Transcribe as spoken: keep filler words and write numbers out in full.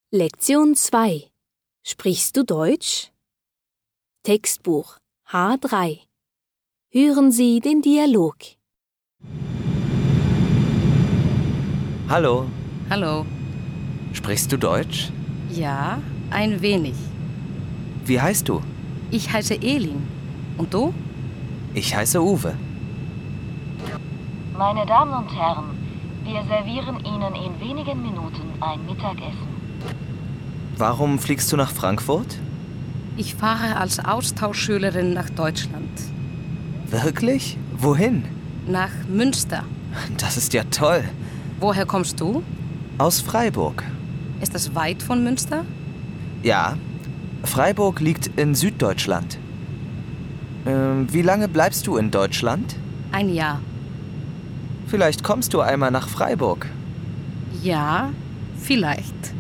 Lektion zwei. Sprichst du Deutsch? Textbuch H drei. Hören Sie den Dialog. Hallo, Hallo. sprichst du Deutsch? Ja, ein wenig. Wie heißt du? Ich heiße Elin. Und du? Ich heiße Uwe. Meine Damen und Herren, wir servieren Ihnen in wenigen Minuten ein Mittagessen. Warum fliegst du nach Frankfurt? Ich fahre als Austauschschülerin nach Deutschland. Wirklich? Wohin? Nach Münster. Das ist ja toll. Woher kommst du? Aus Freiburg. Ist das weit von Münster? Ja, Freiburg liegt in Süddeutschland. Ähm, wie lange bleibst du in Deutschland? Ein Jahr. Vielleicht kommst du einmal nach Freiburg. Ja, vielleicht.